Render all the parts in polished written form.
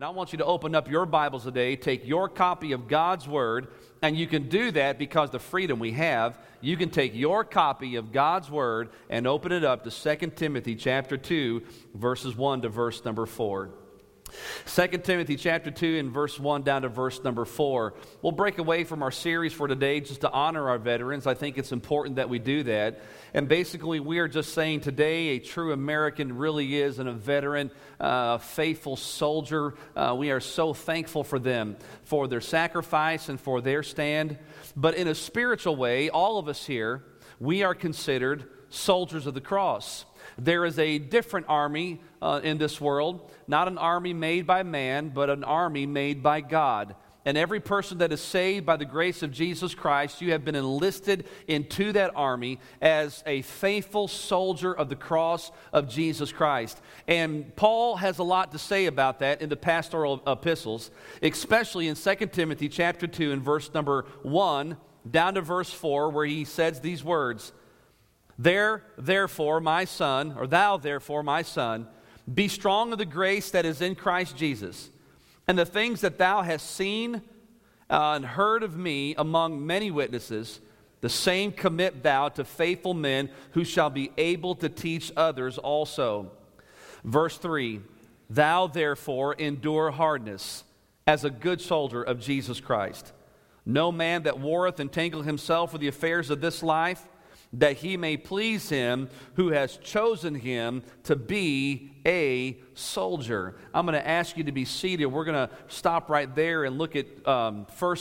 And I want you to open up your Bibles today, take your copy of God's Word, and you can do that because the freedom we have. You can take your copy of God's Word and open it up to 2 Timothy chapter 2, verses 1 to verse number 4. 2 Timothy chapter 2 and verse 1 down to verse number 4. We'll break away from our series for today just to honor our veterans. I think it's important that we do that. And basically we are just saying today a true American really is and a veteran, faithful soldier. We are so thankful for them, for their sacrifice and for their stand. But in a spiritual way, all of us here, we are considered soldiers of the cross. There is a different army in this world, not an army made by man, but an army made by God. And every person that is saved by the grace of Jesus Christ, you have been enlisted into that army as a faithful soldier of the cross of Jesus Christ. And Paul has a lot to say about that in the pastoral epistles, especially in 2 Timothy chapter 2 and verse number 1 down to verse 4, where he says these words, Therefore, my son, or thou therefore, my son, be strong of the grace that is in Christ Jesus, and the things that thou hast seen and heard of me among many witnesses, the same commit thou to faithful men who shall be able to teach others also. Verse 3, thou therefore endure hardness as a good soldier of Jesus Christ. No man that warreth entangle himself with the affairs of this life, that he may please him who has chosen him to be a soldier. I'm going to ask you to be seated. We're going to stop right there and look at 1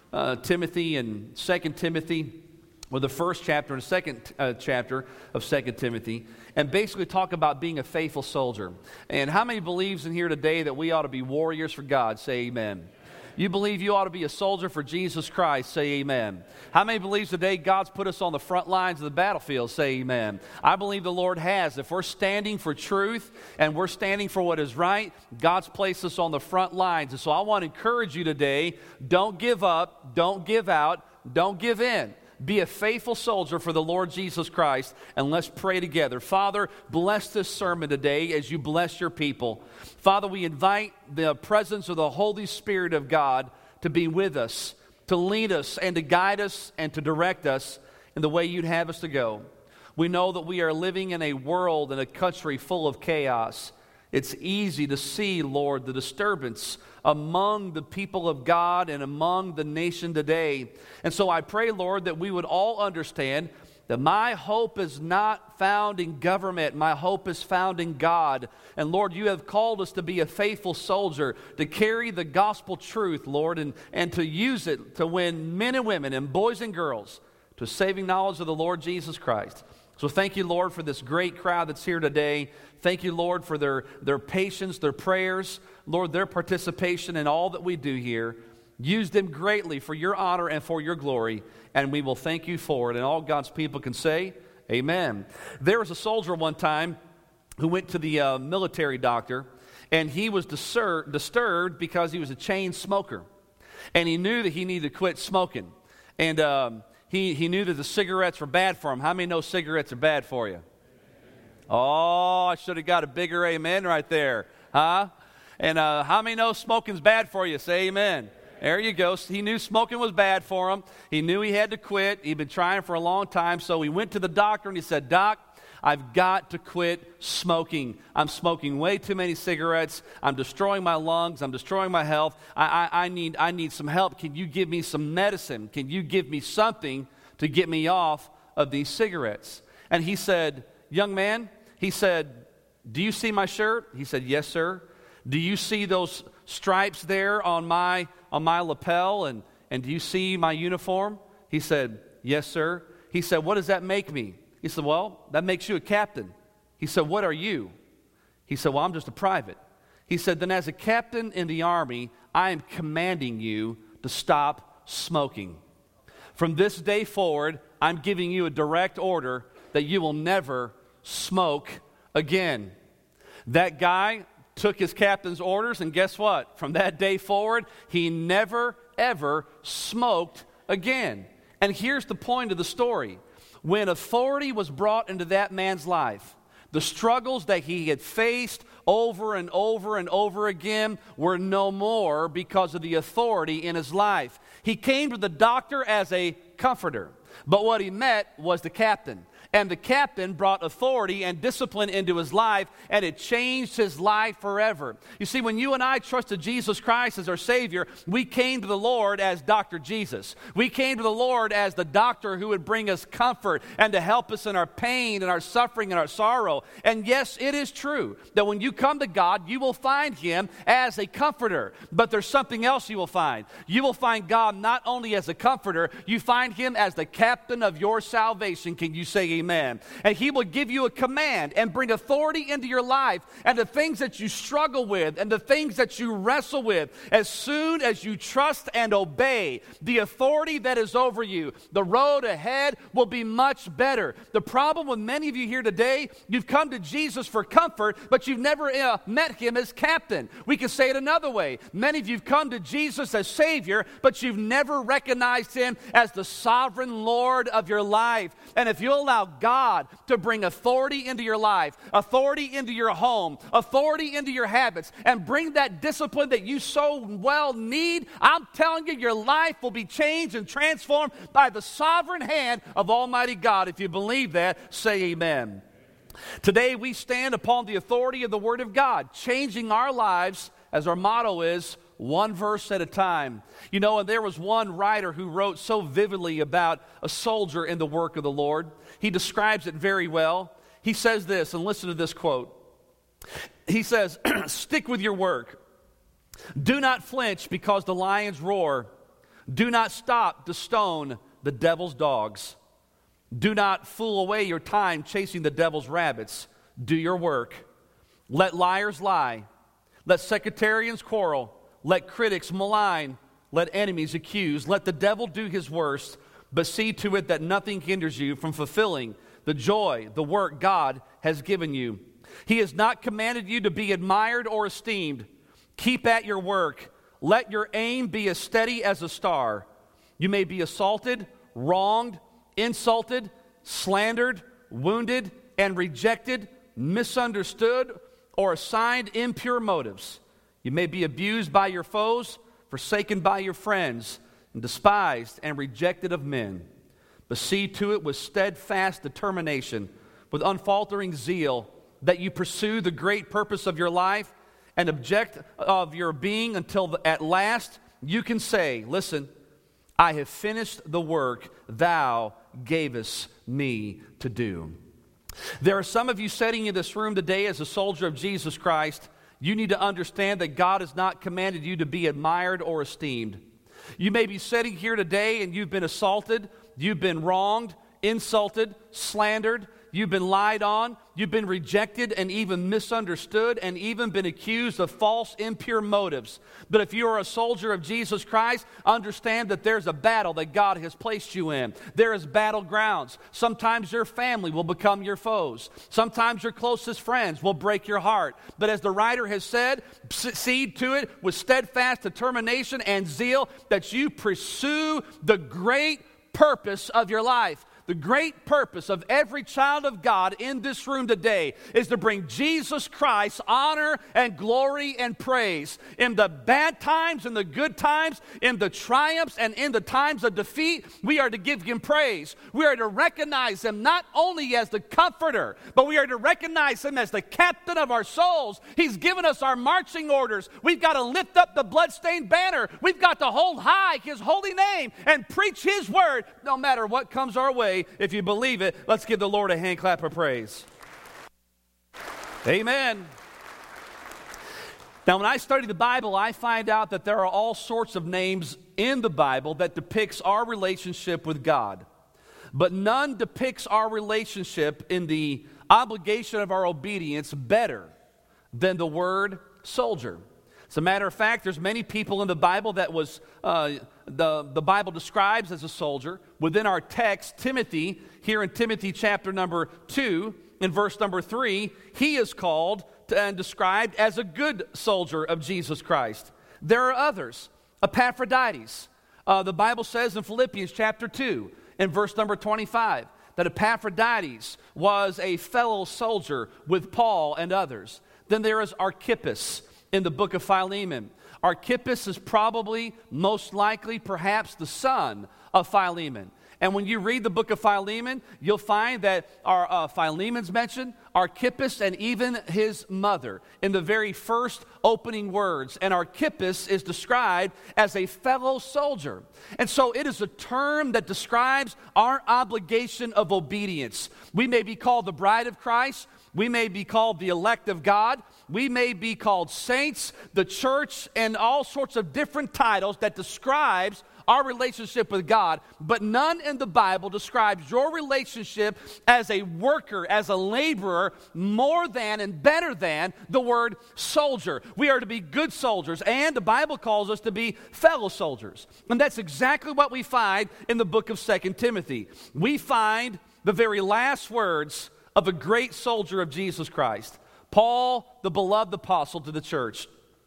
Timothy and 2 Timothy, or the first chapter and the second chapter of 2 Timothy, and basically talk about being a faithful soldier. And how many believes in here today that we ought to be warriors for God? Say amen. You believe you ought to be a soldier for Jesus Christ? Say amen. How many believes today God's put us on the front lines of the battlefield? Say amen. I believe the Lord has. If we're standing for truth and we're standing for what is right, God's placed us on the front lines. And so I want to encourage you today, don't give up, don't give out, don't give in. Be a faithful soldier for the Lord Jesus Christ, and let's pray together. Father, bless this sermon today as you bless your people. Father, we invite the presence of the Holy Spirit of God to be with us, to lead us, and to guide us, and to direct us in the way you'd have us to go. We know that we are living in a world and a country full of chaos. It's easy to see, Lord, the disturbance among the people of God and among the nation today. And so I pray, Lord, that we would all understand that my hope is not found in government. My hope is found in God. And Lord, you have called us to be a faithful soldier, to carry the gospel truth, Lord, and to use it to win men and women and boys and girls to saving knowledge of the Lord Jesus Christ. So thank you, Lord, for this great crowd that's here today. Thank you, Lord, for their patience, their prayers, Lord, their participation in all that we do here. Use them greatly for your honor and for your glory, and we will thank you for it. And all God's people can say, amen. There was a soldier one time who went to the military doctor, and he was disturbed because he was a chain smoker. And he knew that he needed to quit smoking. And he knew that the cigarettes were bad for him. How many know cigarettes are bad for you? Oh, I should have got a bigger amen right there. Huh? And how many know smoking's bad for you? Say amen. There you go. He knew smoking was bad for him. He knew he had to quit. He'd been trying for a long time. So he went to the doctor and he said, Doc, I've got to quit smoking. I'm smoking way too many cigarettes. I'm destroying my lungs. I'm destroying my health. I need some help. Can you give me some medicine? Can you give me something to get me off of these cigarettes? And he said, young man, he said, do you see my shirt? He said, yes, sir. Do you see those stripes there on my lapel? And do you see my uniform? He said, yes, sir. He said, what does that make me? He said, well, that makes you a captain. He said, what are you? He said, well, I'm just a private. He said, then as a captain in the Army, I am commanding you to stop smoking. From this day forward, I'm giving you a direct order that you will never smoke again. That guy took his captain's orders, and guess what? From that day forward, he never, ever smoked again. And here's the point of the story. When authority was brought into that man's life, the struggles that he had faced over and over and over again were no more because of the authority in his life. He came to the doctor as a comforter, but what he met was the captain. And the captain brought authority and discipline into his life, and it changed his life forever. You see, when you and I trusted Jesus Christ as our Savior, we came to the Lord as Dr. Jesus. We came to the Lord as the doctor who would bring us comfort and to help us in our pain and our suffering and our sorrow. And yes, it is true that when you come to God, you will find Him as a comforter. But there's something else you will find. You will find God not only as a comforter, you find Him as the captain of your salvation. Can you say amen? Amen. And He will give you a command and bring authority into your life, and the things that you struggle with and the things that you wrestle with, as soon as you trust and obey the authority that is over you, the road ahead will be much better. The problem with many of you here today, you've come to Jesus for comfort, but you've never met Him as captain. We can say it another way. Many of you have come to Jesus as Savior, but you've never recognized Him as the sovereign Lord of your life. And if you allow God to bring authority into your life, authority into your home, authority into your habits, and bring that discipline that you so well need, I'm telling you, your life will be changed and transformed by the sovereign hand of Almighty God. If you believe that, say amen. Today we stand upon the authority of the Word of God, changing our lives, as our motto is, one verse at a time. You know, and there was one writer who wrote so vividly about a soldier in the work of the Lord. He describes it very well. He says this, and listen to this quote. He says, "Stick with your work. Do not flinch because the lions roar. Do not stop to stone the devil's dogs. Do not fool away your time chasing the devil's rabbits. Do your work. Let liars lie. Let sectarians quarrel. Let critics malign. Let enemies accuse. Let the devil do his worst, but see to it that nothing hinders you from fulfilling the joy, the work God has given you. He has not commanded you to be admired or esteemed. Keep at your work. Let your aim be as steady as a star. You may be assaulted, wronged, insulted, slandered, wounded, and rejected, misunderstood, or assigned impure motives. You may be abused by your foes, forsaken by your friends, and despised and rejected of men. But see to it with steadfast determination, with unfaltering zeal, that you pursue the great purpose of your life and object of your being until at last you can say, listen, I have finished the work thou gavest me to do. There are some of you sitting in this room today as a soldier of Jesus Christ. You need to understand that God has not commanded you to be admired or esteemed. You may be sitting here today and you've been assaulted, you've been wronged, insulted, slandered, you've been lied on, you've been rejected and even misunderstood and even been accused of false, impure motives. But if you are a soldier of Jesus Christ, understand that there's a battle that God has placed you in. There is battlegrounds. Sometimes your family will become your foes. Sometimes your closest friends will break your heart. But as the writer has said, see to it with steadfast determination and zeal that you pursue the great purpose of your life. The great purpose of every child of God in this room today is to bring Jesus Christ honor and glory and praise. In the bad times, in the good times, in the triumphs, and in the times of defeat, we are to give Him praise. We are to recognize Him not only as the comforter, but we are to recognize Him as the captain of our souls. He's given us our marching orders. We've got to lift up the bloodstained banner. We've got to hold high His holy name and preach His word no matter what comes our way. If you believe it, let's give the Lord a hand clap of praise. Amen. Now, when I study the Bible, I find out that there are all sorts of names in the Bible that depicts our relationship with God. But none depicts our relationship in the obligation of our obedience better than the word soldier. As a matter of fact, there's many people in the Bible that was the Bible describes as a soldier. Within our text, Timothy, here in Timothy chapter number 2, in verse number 3, he is called and described as a good soldier of Jesus Christ. There are others. Epaphroditus. The Bible says in Philippians chapter 2, in verse number 25, that Epaphroditus was a fellow soldier with Paul and others. Then there is Archippus in the book of Philemon. Archippus is probably, most likely, perhaps the son of Philemon. And when you read the book of Philemon, you'll find that Philemon's mentioned, Archippus, and even his mother in the very first opening words. And Archippus is described as a fellow soldier. And so it is a term that describes our obligation of obedience. We may be called the bride of Christ. We may be called the elect of God. We may be called saints, the church, and all sorts of different titles that describes our relationship with God, but none in the Bible describes your relationship as a worker, as a laborer, more than and better than the word soldier. We are to be good soldiers, and the Bible calls us to be fellow soldiers. And that's exactly what we find in the book of 2 Timothy. We find the very last words of a great soldier of Jesus Christ, Paul, the beloved apostle to the church.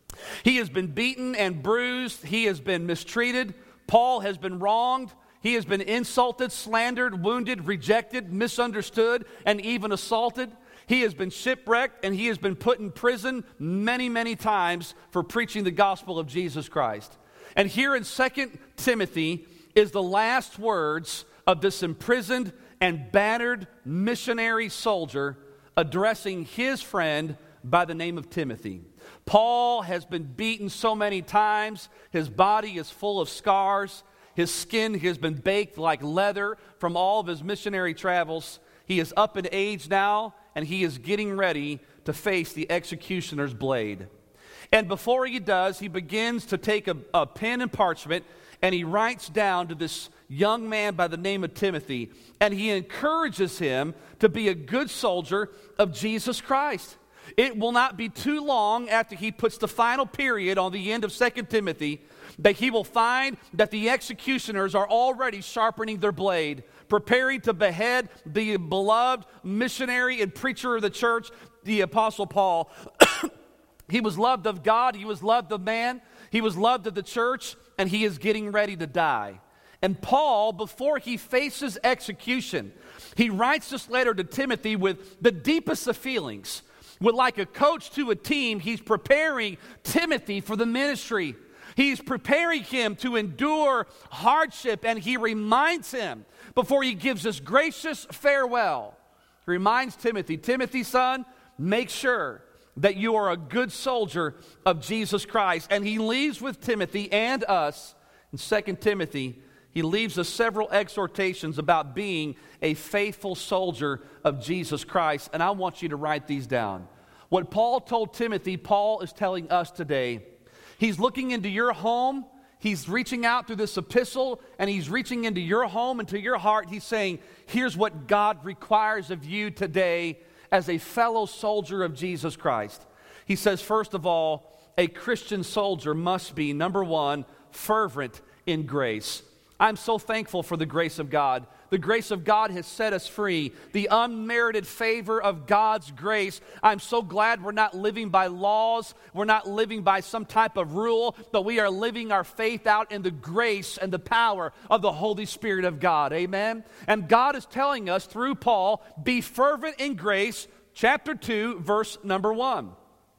He has been beaten and bruised. He has been mistreated. Paul has been wronged. He has been insulted, slandered, wounded, rejected, misunderstood, and even assaulted. He has been shipwrecked, and he has been put in prison many, many times for preaching the gospel of Jesus Christ. And here in 2 Timothy is the last words of this imprisoned and battered missionary soldier addressing his friend by the name of Timothy. Paul has been beaten so many times. His body is full of scars. His skin has been baked like leather from all of his missionary travels. He is up in age now, and he is getting ready to face the executioner's blade. And before he does, he begins to take a pen and parchment, and he writes down to this young man by the name of Timothy, and he encourages him to be a good soldier of Jesus Christ. It will not be too long after he puts the final period on the end of 2 Timothy that he will find that the executioners are already sharpening their blade, preparing to behead the beloved missionary and preacher of the church, the Apostle Paul. He was loved of God, he was loved of man, he was loved of the church, and he is getting ready to die. And Paul, before he faces execution, he writes this letter to Timothy with the deepest of feelings. With like a coach to a team, he's preparing Timothy for the ministry. He's preparing him to endure hardship, and he reminds him before he gives this gracious farewell. He reminds Timothy, Timothy, son, make sure that you are a good soldier of Jesus Christ. And he leaves with Timothy and us in 2 Timothy. He leaves us several exhortations about being a faithful soldier of Jesus Christ. And I want you to write these down. What Paul told Timothy, Paul is telling us today. He's looking into your home. He's reaching out through this epistle, and he's reaching into your home and to your heart. He's saying, here's what God requires of you today as a fellow soldier of Jesus Christ. He says, first of all, a Christian soldier must be, number one, fervent in grace. I'm so thankful for the grace of God. The grace of God has set us free. The unmerited favor of God's grace. I'm so glad we're not living by laws. We're not living by some type of rule, but we are living our faith out in the grace and the power of the Holy Spirit of God. Amen? And God is telling us through Paul, be fervent in grace, chapter 2, verse number 1.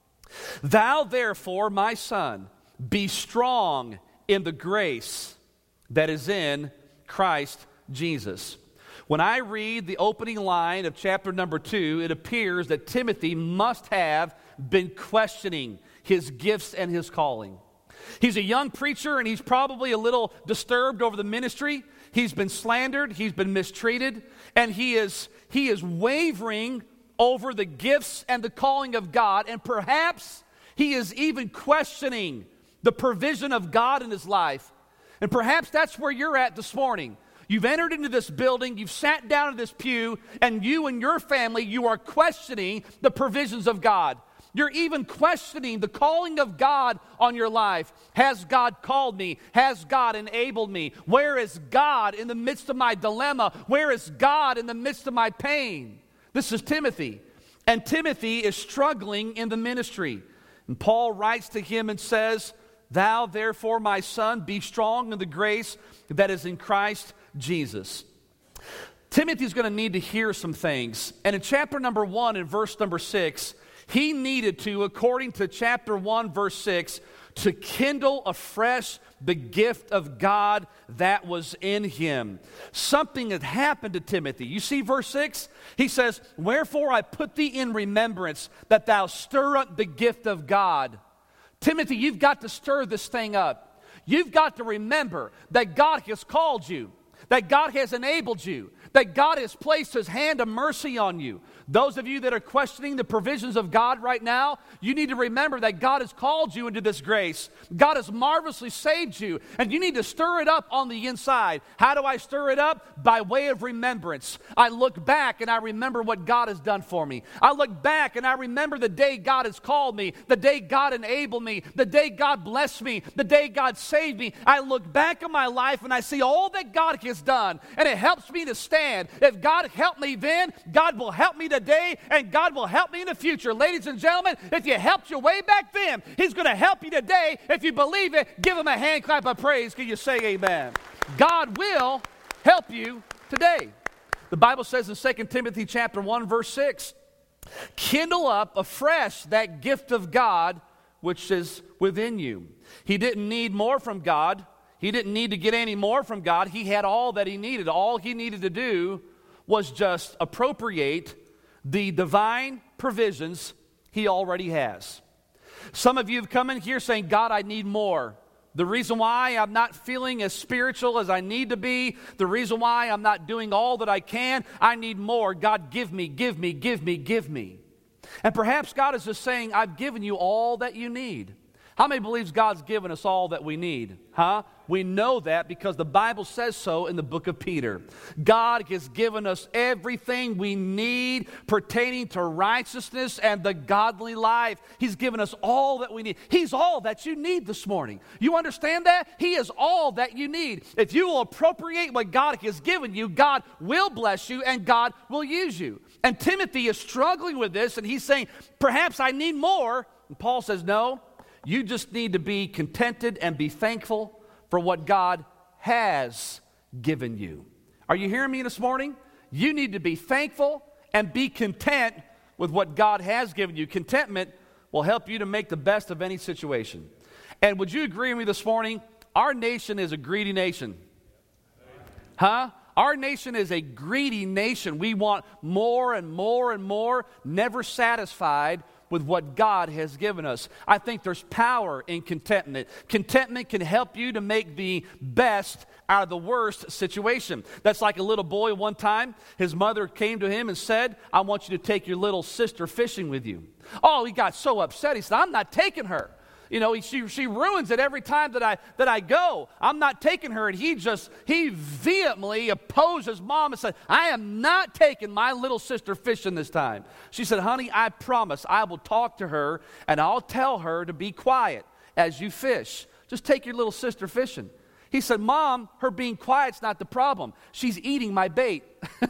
Thou therefore, my son, be strong in the grace that is in Christ Jesus. When I read the opening line of chapter number 2, it appears that Timothy must have been questioning his gifts and his calling. He's a young preacher, and he's probably a little disturbed over the ministry. He's been slandered, he's been mistreated, and he is wavering over the gifts and the calling of God, and perhaps he is even questioning the provision of God in his life. And perhaps that's where you're at this morning. You've entered into this building, you've sat down in this pew, and you and your family, you are questioning the provisions of God. You're even questioning the calling of God on your life. Has God called me? Has God enabled me? Where is God in the midst of my dilemma? Where is God in the midst of my pain? This is Timothy. And Timothy is struggling in the ministry. And Paul writes to him and says, thou therefore, my son, be strong in the grace that is in Christ Jesus. Timothy's going to need to hear some things. And in chapter number 1 and verse number 6, He needed to, according to chapter 1, verse 6, to kindle afresh the gift of God that was in him. Something had happened to Timothy. You see verse 6? He says, "Wherefore I put thee in remembrance, that thou stir up the gift of God." Timothy, you've got to stir this thing up. You've got to remember that God has called you, that God has enabled you, that God has placed his hand of mercy on you. Those of you that are questioning the provisions of God right now, you need to remember that God has called you into this grace. God has marvelously saved you, and you need to stir it up on the inside. How do I stir it up? By way of remembrance. I look back and I remember what God has done for me. I look back and I remember the day God has called me, the day God enabled me, the day God blessed me, the day God saved me. I look back on my life and I see all that God has done, and it helps me to stand. If God helped me then, God will help me today, and God will help me in the future. Ladies and gentlemen, if you helped your way back then, he's going to help you today. If you believe it, give him a hand clap of praise. Can you say amen? God will help you today. The Bible says in 2 Timothy chapter 1, verse 6, "Kindle up afresh that gift of God which is within you." He didn't need more from God. He didn't need to get any more from God. He had all that he needed. All he needed to do was just appropriate the divine provisions he already has. Some of you have come in here saying, "God, I need more." The reason why I'm not feeling as spiritual as I need to be, the reason why I'm not doing all that I can, I need more. God, give me, give me, give me, give me. And perhaps God is just saying, "I've given you all that you need." How many believes God's given us all that we need? We know that because the Bible says so in the book of Peter. God has given us everything we need pertaining to righteousness and the godly life. He's given us all that we need. He's all that you need this morning. You understand that? He is all that you need. If you will appropriate what God has given you, God will bless you and God will use you. And Timothy is struggling with this, and he's saying, "Perhaps I need more." And Paul says, "No. You just need to be contented and be thankful for what God has given you." Are you hearing me this morning? You need to be thankful and be content with what God has given you. Contentment will help you to make the best of any situation. And would you agree with me this morning? Our nation is a greedy nation. Our nation is a greedy nation. We want more and more and more, never satisfied with what God has given us. I think there's power in contentment. Contentment can help you to make the best out of the worst situation. That's like a little boy one time. His mother came to him and said, "I want you to take your little sister fishing with you." Oh, he got so upset. He said, "I'm not taking her. You know, she ruins it every time that I go. I'm not taking her." And he vehemently opposed his mom and said, "I am not taking my little sister fishing this time." She said, "Honey, I promise I will talk to her and I'll tell her to be quiet as you fish. Just take your little sister fishing." He said, "Mom, her being quiet's not the problem. She's eating my bait."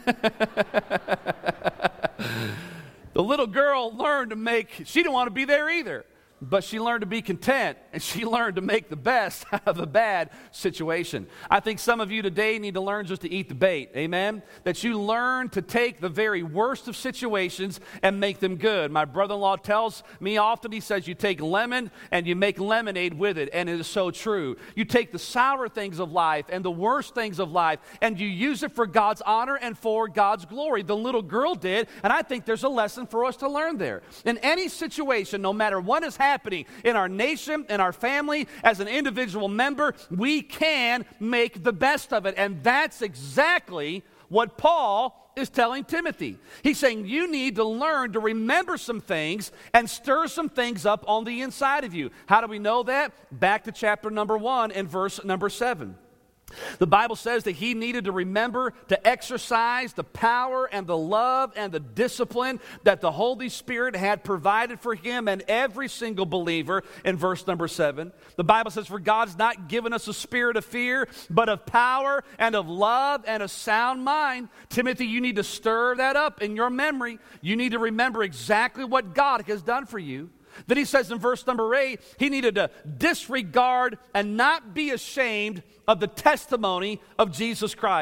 The little girl learned she didn't want to be there either. But she learned to be content, and she learned to make the best out of a bad situation. I think some of you today need to learn just to eat the bait, amen? That you learn to take the very worst of situations and make them good. My brother-in-law tells me often, he says, you take lemon and you make lemonade with it, and it is so true. You take the sour things of life and the worst things of life, and you use it for God's honor and for God's glory. The little girl did, and I think there's a lesson for us to learn there. In any situation, no matter what is happening in our nation, in our family, as an individual member, we can make the best of it. And that's exactly what Paul is telling Timothy. He's saying you need to learn to remember some things and stir some things up on the inside of you. How do we know that? Back to chapter number 1 and verse number 7. The Bible says that he needed to remember to exercise the power and the love and the discipline that the Holy Spirit had provided for him and every single believer in verse number 7. The Bible says, "For God's not given us a spirit of fear, but of power and of love and a sound mind." Timothy, you need to stir that up in your memory. You need to remember exactly what God has done for you. Then he says in verse number 8, he needed to disregard and not be ashamed of the testimony of Jesus Christ.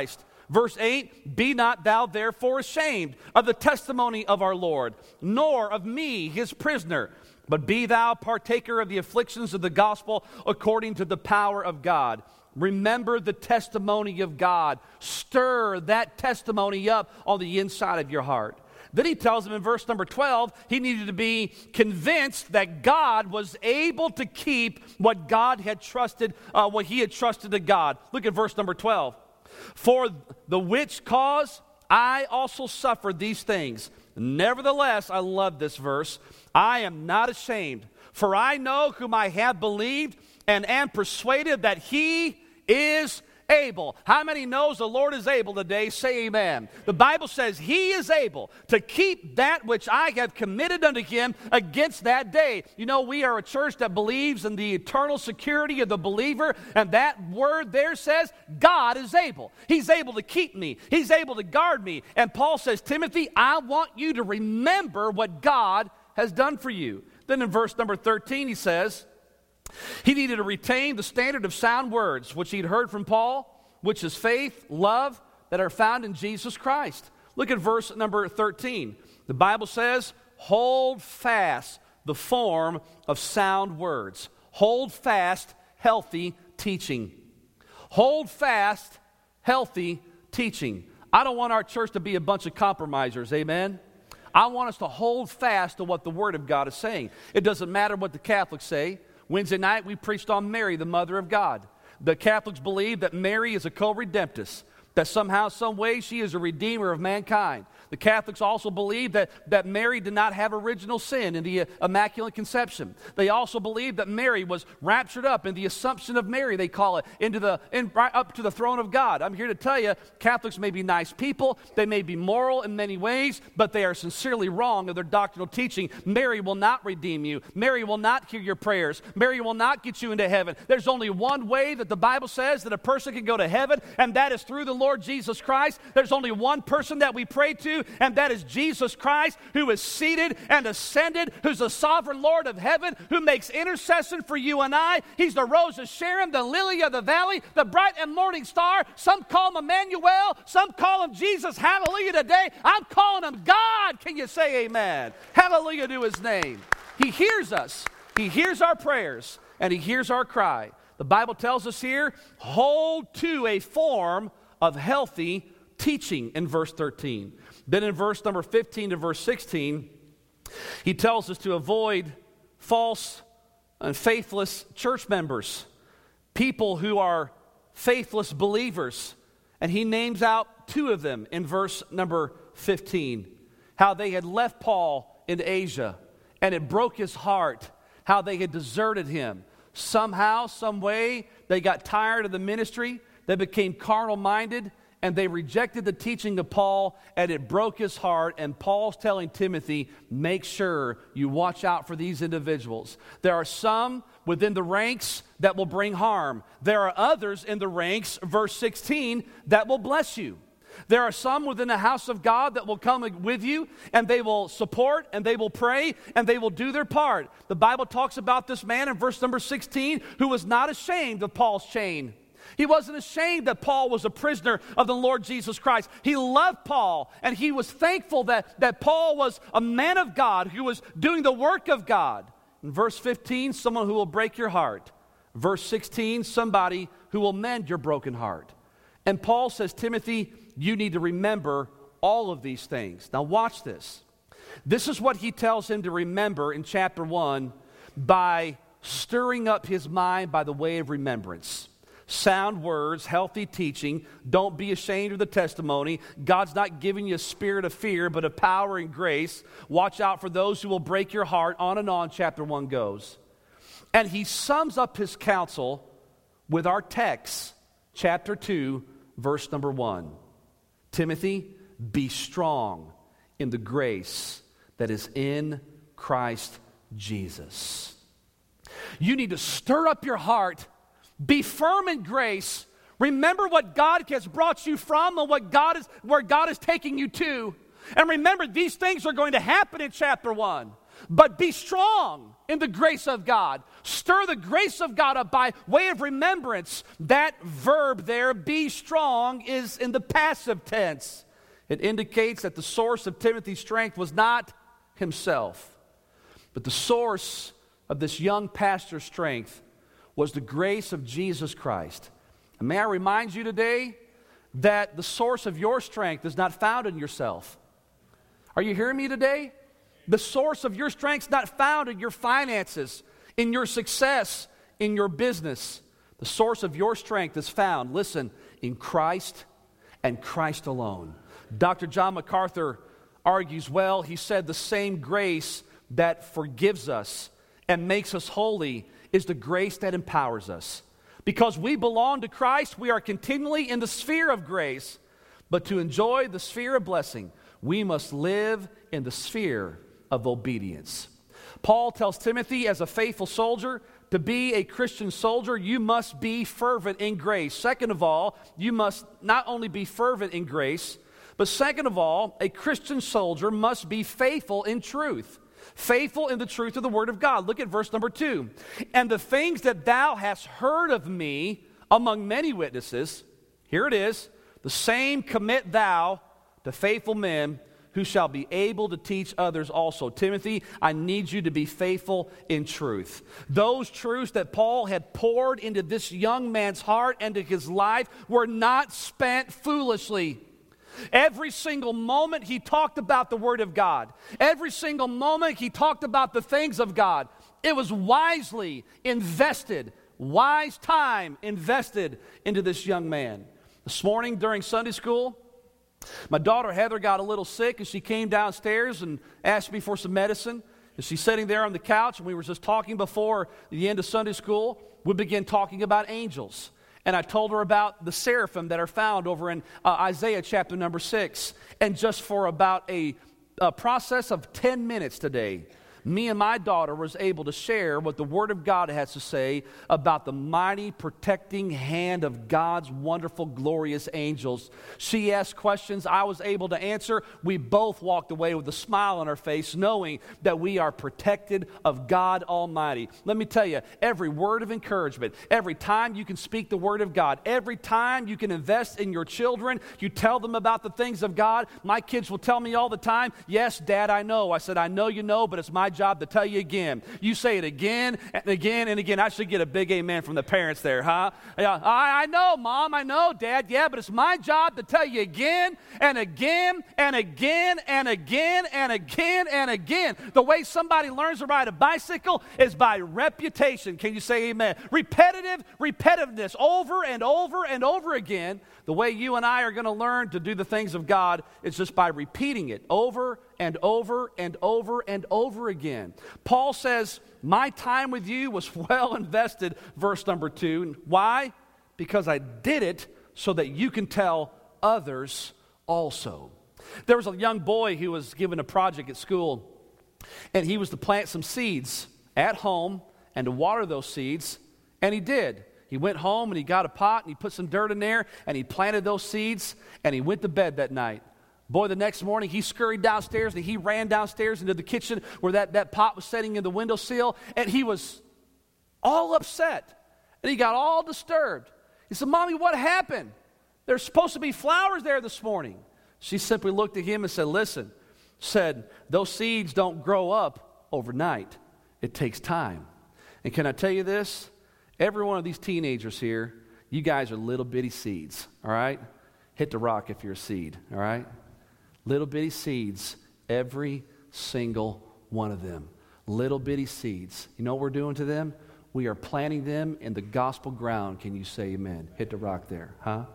Verse 8, be not thou therefore ashamed of the testimony of our Lord, nor of me, his prisoner, but be thou partaker of the afflictions of the gospel according to the power of God. Remember the testimony of God. Stir that testimony up on the inside of your heart. Then he tells him in verse number 12, he needed to be convinced that God was able to keep what God had trusted, what he had trusted to God. Look at verse number 12. For the which cause I also suffered these things. Nevertheless, I love this verse, I am not ashamed, for I know whom I have believed and am persuaded that he is able. How many knows the Lord is able today? Say amen. The Bible says he is able to keep that which I have committed unto him against that day. You know, we are a church that believes in the eternal security of the believer, and that word there says God is able. He's able to keep me. He's able to guard me. And Paul says, Timothy, I want you to remember what God has done for you. Then in verse number 13 he says, he needed to retain the standard of sound words, which he'd heard from Paul, which is faith, love, that are found in Jesus Christ. Look at verse number 13. The Bible says, hold fast the form of sound words. Hold fast healthy teaching. Hold fast healthy teaching. I don't want our church to be a bunch of compromisers, amen? I want us to hold fast to what the Word of God is saying. It doesn't matter what the Catholics say. Wednesday night, we preached on Mary, the Mother of God. The Catholics believe that Mary is a co-redemptress, that somehow, some way, she is a redeemer of mankind. The Catholics also believe that Mary did not have original sin in the Immaculate Conception. They also believe that Mary was raptured up in the Assumption of Mary, they call it, up to the throne of God. I'm here to tell you, Catholics may be nice people, they may be moral in many ways, but they are sincerely wrong in their doctrinal teaching. Mary will not redeem you. Mary will not hear your prayers. Mary will not get you into heaven. There's only one way that the Bible says that a person can go to heaven, and that is through the Lord Jesus Christ. There's only one person that we pray to, and that is Jesus Christ, who is seated and ascended, who's the sovereign Lord of heaven, who makes intercession for you and I. He's the rose of Sharon, the lily of the valley, the bright and morning star. Some call him Emmanuel, some call him Jesus. Hallelujah today. I'm calling him God. Can you say amen? Hallelujah to his name. He hears us. He hears our prayers, and he hears our cry. The Bible tells us here, hold to a form of healthy teaching in verse 13. Then in verse number 15 to verse 16, he tells us to avoid false and faithless church members, people who are faithless believers. And he names out two of them in verse number 15, how they had left Paul in Asia, and it broke his heart, how they had deserted him. Somehow, some way, they got tired of the ministry, they became carnal-minded, and they rejected the teaching of Paul, and it broke his heart. And Paul's telling Timothy, make sure you watch out for these individuals. There are some within the ranks that will bring harm. There are others in the ranks, verse 16, that will bless you. There are some within the house of God that will come with you, and they will support, and they will pray, and they will do their part. The Bible talks about this man in verse number 16 who was not ashamed of Paul's chain. He wasn't ashamed that Paul was a prisoner of the Lord Jesus Christ. He loved Paul, and he was thankful that Paul was a man of God who was doing the work of God. In verse 15, someone who will break your heart. Verse 16, somebody who will mend your broken heart. And Paul says, Timothy, you need to remember all of these things. Now watch this. This is what he tells him to remember in chapter 1 by stirring up his mind by the way of remembrance. Sound words, healthy teaching. Don't be ashamed of the testimony. God's not giving you a spirit of fear, but of power and grace. Watch out for those who will break your heart. On and on, chapter 1 goes. And he sums up his counsel with our text, chapter 2, verse number 1. Timothy, be strong in the grace that is in Christ Jesus. You need to stir up your heart. Be firm in grace. Remember what God has brought you from and where God is taking you to. And remember, these things are going to happen in chapter 1. But be strong in the grace of God. Stir the grace of God up by way of remembrance. That verb there, be strong, is in the passive tense. It indicates that the source of Timothy's strength was not himself, but the source of this young pastor's strength was the grace of Jesus Christ. And may I remind you today that the source of your strength is not found in yourself. Are you hearing me today? The source of your strength is not found in your finances, in your success, in your business. The source of your strength is found, listen, in Christ and Christ alone. Dr. John MacArthur argues well. He said the same grace that forgives us and makes us holy is the grace that empowers us. Because we belong to Christ, we are continually in the sphere of grace. But to enjoy the sphere of blessing, we must live in the sphere of obedience. Paul tells Timothy, as a faithful soldier, to be a Christian soldier, you must be fervent in grace. Second of all, you must not only be fervent in grace, but second of all, a Christian soldier must be faithful in truth. Faithful in the truth of the Word of God. Look at verse number 2. And the things that thou hast heard of me among many witnesses, here it is, the same commit thou to faithful men who shall be able to teach others also. Timothy, I need you to be faithful in truth. Those truths that Paul had poured into this young man's heart and to his life were not spent foolishly. Every single moment he talked about the Word of God. Every single moment he talked about the things of God. It was wisely invested, wise time invested into this young man. This morning during Sunday school, my daughter Heather got a little sick and she came downstairs and asked me for some medicine. And she's sitting there on the couch and we were just talking before the end of Sunday school. We began talking about angels. And I told her about the seraphim that are found over in Isaiah chapter number 6. And just for about a process of 10 minutes today, me and my daughter was able to share what the Word of God has to say about the mighty protecting hand of God's wonderful, glorious angels. She asked questions I was able to answer. We both walked away with a smile on our face, knowing that we are protected of God Almighty. Let me tell you, every word of encouragement, every time you can speak the Word of God, every time you can invest in your children, you tell them about the things of God. My kids will tell me all the time, yes, Dad, I know. I said, I know you know, but it's my job to tell you again. You say it again and again and again. I should get a big amen from the parents there, huh? Yeah, I know, Mom, I know, Dad, yeah, but it's my job to tell you again and again and again and again and again and again. The way somebody learns to ride a bicycle is by reputation. Can you say amen? Repetitiveness over and over and over again. The way you and I are going to learn to do the things of God is just by repeating it over and over and over and over again. Paul says, my time with you was well invested, verse number 2. Why? Because I did it so that you can tell others also. There was a young boy who was given a project at school, and he was to plant some seeds at home and to water those seeds, and he did. He went home and he got a pot and he put some dirt in there and he planted those seeds and he went to bed that night. Boy, the next morning he scurried downstairs and he ran downstairs into the kitchen where that pot was sitting in the windowsill, and he was all upset and he got all disturbed. He said, Mommy, what happened? There's supposed to be flowers there this morning. She simply looked at him and said, listen, those seeds don't grow up overnight. It takes time. And can I tell you this? Every one of these teenagers here, you guys are little bitty seeds, all right? Hit the rock if you're a seed, all right? Little bitty seeds, every single one of them. Little bitty seeds. You know what we're doing to them? We are planting them in the gospel ground. Can you say amen? Hit the rock there, huh?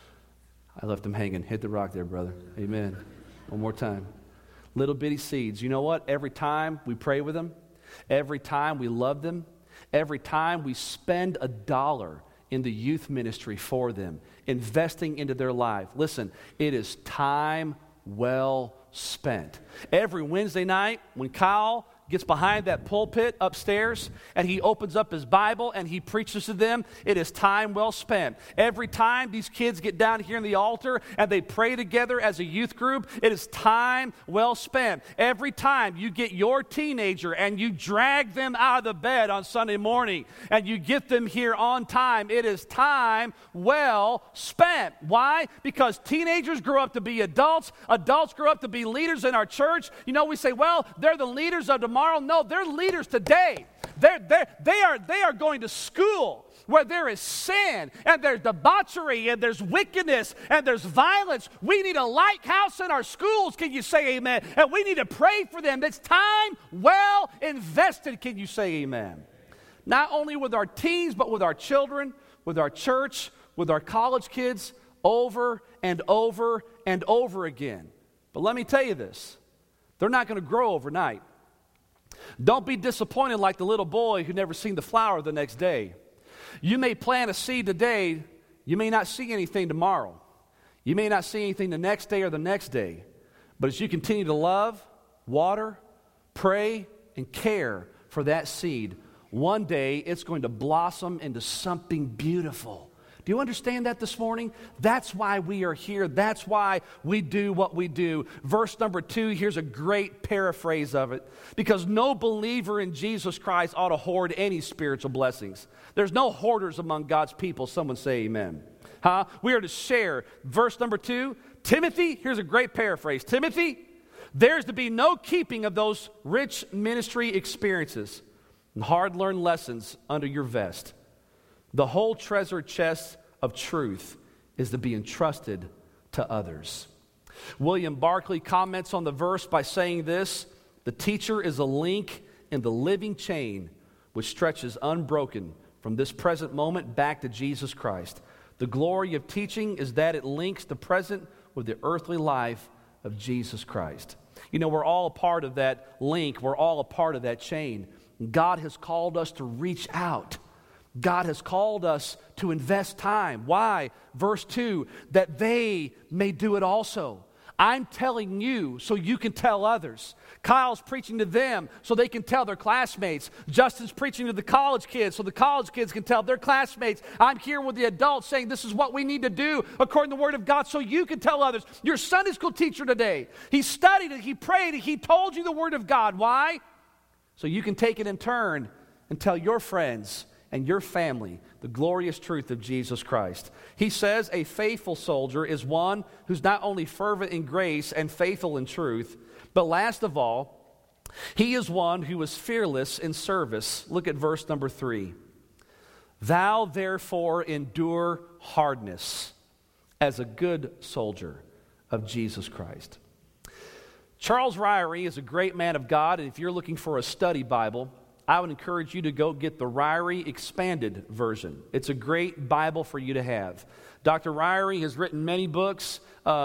I left them hanging. Hit the rock there, brother. Amen. One more time. Little bitty seeds. You know what? Every time we pray with them, every time we love them, every time we spend $1 in the youth ministry for them, investing into their life, listen, it is time well spent. Every Wednesday night when Kyle gets behind that pulpit upstairs and he opens up his Bible and he preaches to them, it is time well spent. Every time these kids get down here in the altar and they pray together as a youth group, it is time well spent. Every time you get your teenager and you drag them out of the bed on Sunday morning and you get them here on time, it is time well spent. Why? Because teenagers grow up to be adults. Adults grow up to be leaders in our church. You know, we say, well, they're the leaders of tomorrow. No, they're leaders today. They are going to school where there is sin and there's debauchery and there's wickedness and there's violence. We need a lighthouse in our schools. Can you say amen? And we need to pray for them. It's time well invested. Can you say amen? Not only with our teens, but with our children, with our church, with our college kids, over and over and over again. But let me tell you this. They're not going to grow overnight. Don't be disappointed like the little boy who never seen the flower the next day. You may plant a seed today, you may not see anything tomorrow. You may not see anything the next day or the next day. But as you continue to love, water, pray, and care for that seed, one day it's going to blossom into something beautiful. Do you understand that this morning? That's why we are here. That's why we do what we do. Verse number 2, here's a great paraphrase of it. Because no believer in Jesus Christ ought to hoard any spiritual blessings. There's no hoarders among God's people. Someone say amen. We are to share. Verse number 2, Timothy, here's a great paraphrase. Timothy, there's to be no keeping of those rich ministry experiences and hard-learned lessons under your vest. The whole treasure chest of truth is to be entrusted to others. William Barclay comments on the verse by saying this: the teacher is a link in the living chain which stretches unbroken from this present moment back to Jesus Christ. The glory of teaching is that it links the present with the earthly life of Jesus Christ. You know, we're all a part of that link. We're all a part of that chain. God has called us to reach out. God has called us to invest time. Why? Verse 2, that they may do it also. I'm telling you so you can tell others. Kyle's preaching to them so they can tell their classmates. Justin's preaching to the college kids so the college kids can tell their classmates. I'm here with the adults saying this is what we need to do according to the Word of God so you can tell others. Your Sunday school teacher today, he studied it, he prayed it, he told you the Word of God. Why? So you can take it in turn and tell your friends and your family the glorious truth of Jesus Christ. He says a faithful soldier is one who's not only fervent in grace and faithful in truth, but last of all, he is one who is fearless in service. Look at verse number 3. Thou therefore endure hardness as a good soldier of Jesus Christ. Charles Ryrie is a great man of God, and if you're looking for a study Bible, I would encourage you to go get the Ryrie Expanded Version. It's a great Bible for you to have. Dr. Ryrie has written many books.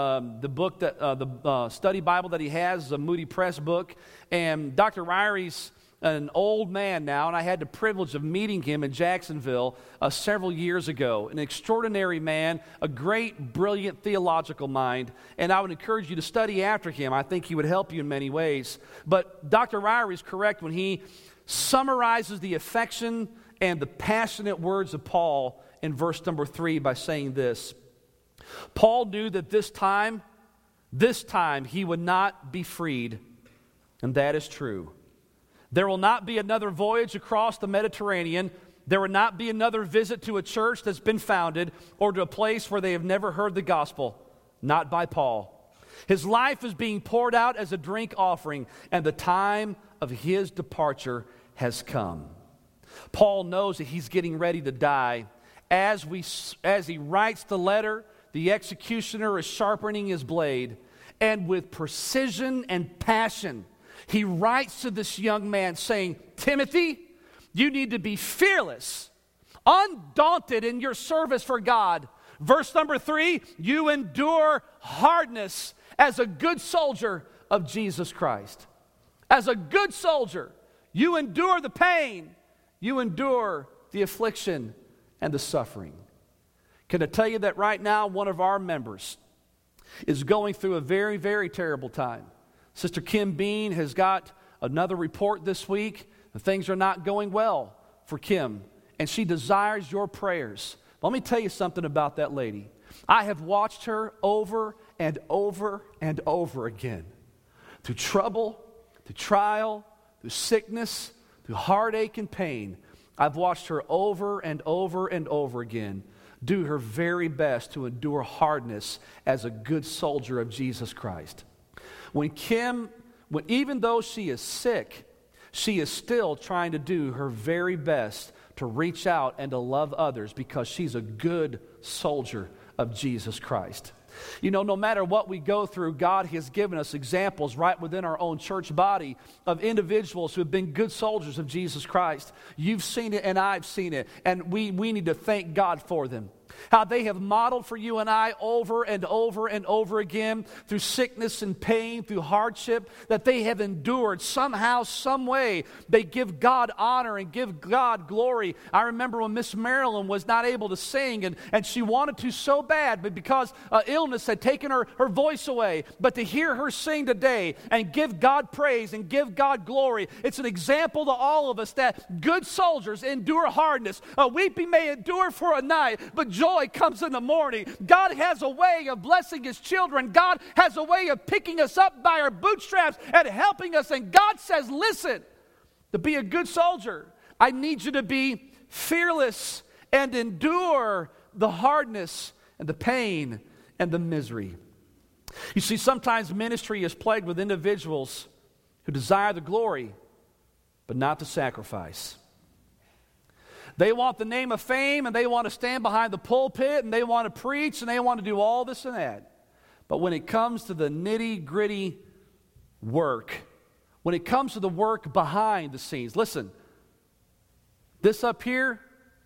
The study Bible that he has is a Moody Press book. And Dr. Ryrie's an old man now, and I had the privilege of meeting him in Jacksonville several years ago. An extraordinary man, a great, brilliant theological mind, and I would encourage you to study after him. I think he would help you in many ways. But Dr. Ryrie is correct when he summarizes the affection and the passionate words of Paul in verse number 3 by saying this. Paul knew that this time he would not be freed, and that is true. There will not be another voyage across the Mediterranean. There will not be another visit to a church that's been founded or to a place where they have never heard the gospel. Not by Paul. His life is being poured out as a drink offering, and the time of his departure has come. Paul knows that he's getting ready to die. As he writes the letter, the executioner is sharpening his blade, and with precision and passion, he writes to this young man saying, Timothy, you need to be fearless, undaunted in your service for God. Verse number 3, you endure hardness as a good soldier of Jesus Christ. As a good soldier, you endure the pain, you endure the affliction and the suffering. Can I tell you that right now one of our members is going through a very, very terrible time. Sister Kim Bean has got another report this week. Things are not going well for Kim, and she desires your prayers. Let me tell you something about that lady. I have watched her over and over and over again. Through trouble, through trial, through sickness, through heartache and pain. I've watched her over and over and over again do her very best to endure hardness as a good soldier of Jesus Christ. Even though she is sick, she is still trying to do her very best to reach out and to love others because she's a good soldier of Jesus Christ. You know, no matter what we go through, God has given us examples right within our own church body of individuals who have been good soldiers of Jesus Christ. You've seen it and I've seen it, and we need to thank God for them. How they have modeled for you and I over and over and over again through sickness and pain, through hardship, that they have endured somehow, some way. They give God honor and give God glory. I remember when Miss Marilyn was not able to sing, and she wanted to so bad, but because illness had taken her voice away. But to hear her sing today and give God praise and give God glory, it's an example to all of us that good soldiers endure hardness. Weeping may endure for a night, but joy comes in the morning. God has a way of blessing His children. God has a way of picking us up by our bootstraps and helping us. And God says, listen, to be a good soldier, I need you to be fearless and endure the hardness and the pain and the misery. You see, sometimes ministry is plagued with individuals who desire the glory, but not the sacrifice. They want the name of fame, and they want to stand behind the pulpit, and they want to preach, and they want to do all this and that. But when it comes to the nitty-gritty work, when it comes to the work behind the scenes, listen, this up here,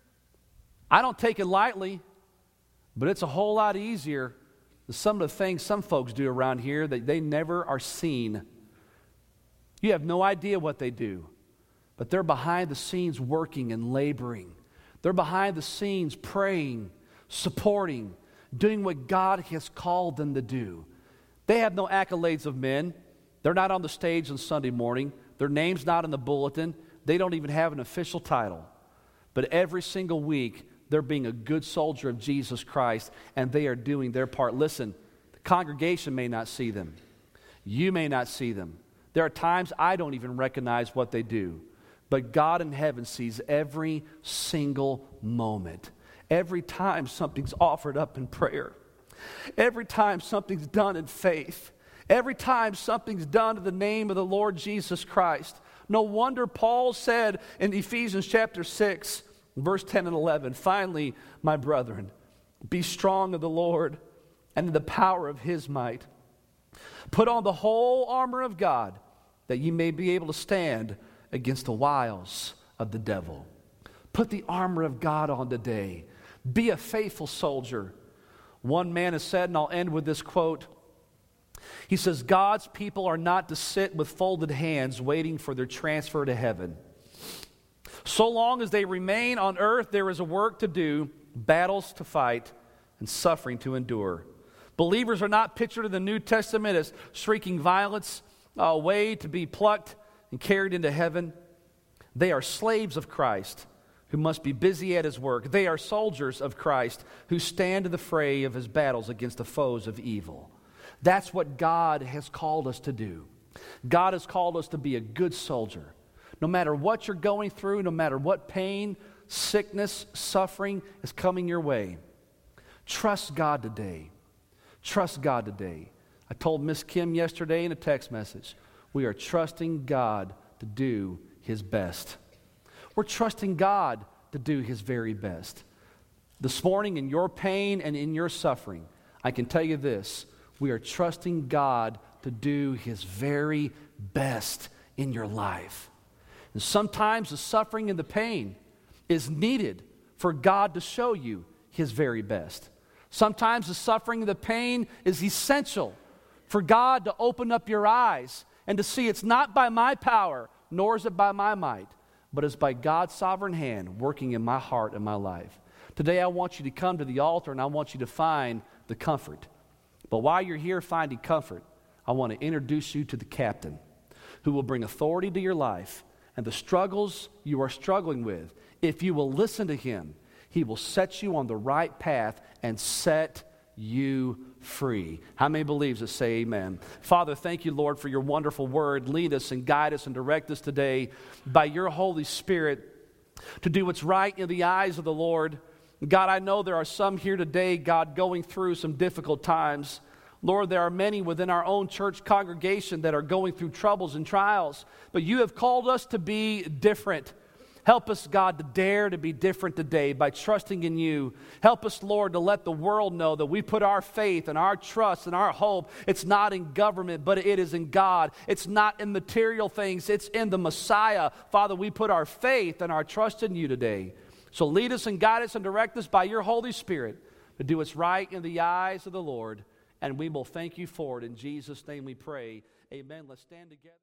I don't take it lightly, but it's a whole lot easier than some of the things some folks do around here that they never are seen. You have no idea what they do. But they're behind the scenes working and laboring. They're behind the scenes praying, supporting, doing what God has called them to do. They have no accolades of men. They're not on the stage on Sunday morning. Their name's not in the bulletin. They don't even have an official title. But every single week, they're being a good soldier of Jesus Christ, and they are doing their part. Listen, the congregation may not see them. You may not see them. There are times I don't even recognize what they do. But God in heaven sees every single moment. Every time something's offered up in prayer. Every time something's done in faith. Every time something's done in the name of the Lord Jesus Christ. No wonder Paul said in Ephesians chapter 6, verse 10 and 11, finally, my brethren, be strong in the Lord and in the power of His might. Put on the whole armor of God, that ye may be able to stand against the wiles of the devil. Put the armor of God on today. Be a faithful soldier. One man has said, and I'll end with this quote. He says, God's people are not to sit with folded hands waiting for their transfer to heaven. So long as they remain on earth, there is a work to do, battles to fight, and suffering to endure. Believers are not pictured in the New Testament as shrieking violence away to be plucked and carried into heaven. They are slaves of Christ who must be busy at His work. They are soldiers of Christ who stand in the fray of His battles against the foes of evil. That's what God has called us to do. God has called us to be a good soldier. No matter what you're going through, no matter what pain, sickness, suffering is coming your way, trust God today. Trust God today. I told Miss Kim yesterday in a text message, we are trusting God to do His best. We're trusting God to do His very best. This morning, in your pain and in your suffering, I can tell you this, we are trusting God to do His very best in your life. And sometimes the suffering and the pain is needed for God to show you His very best. Sometimes the suffering and the pain is essential for God to open up your eyes and to see it's not by my power, nor is it by my might, but it's by God's sovereign hand working in my heart and my life. Today I want you to come to the altar and I want you to find the comfort. But while you're here finding comfort, I want to introduce you to the captain who will bring authority to your life and the struggles you are struggling with. If you will listen to him, he will set you on the right path and set you free. How many believes it? Say amen. Father, thank you, Lord, for your wonderful word. Lead us and guide us and direct us today by your Holy Spirit to do what's right in the eyes of the Lord. God, I know there are some here today, God, going through some difficult times. Lord, there are many within our own church congregation that are going through troubles and trials, but you have called us to be different. Help us, God, to dare to be different today by trusting in you. Help us, Lord, to let the world know that we put our faith and our trust and our hope. It's not in government, but it is in God. It's not in material things. It's in the Messiah. Father, we put our faith and our trust in you today. So lead us and guide us and direct us by your Holy Spirit to do what's right in the eyes of the Lord. And we will thank you for it. In Jesus' name we pray. Amen. Let's stand together.